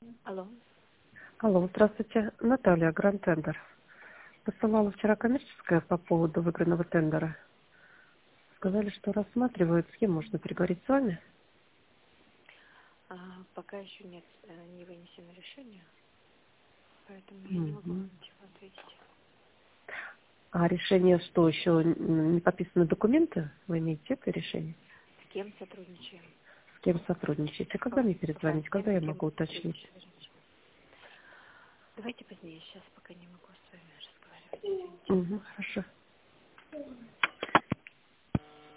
Алло. Алло, здравствуйте. Наталья, Гранд Тендер. Посылала вчера коммерческое по поводу выигранного тендера. Сказали, что рассматривают, с кем можно переговорить с вами. Пока еще нет, не вынесено решение, поэтому я не могу Мгм. вам ничего ответить. А решение, что еще не подписаны документы? Вы имеете это решение? С кем сотрудничаем? С кем сотрудничаете? Когда мне Да, перезвонить? с Когда я кем могу мы уточнить? сотрудничаем. Давайте позднее, сейчас пока не могу с вами разговаривать, извините. Угу, хорошо.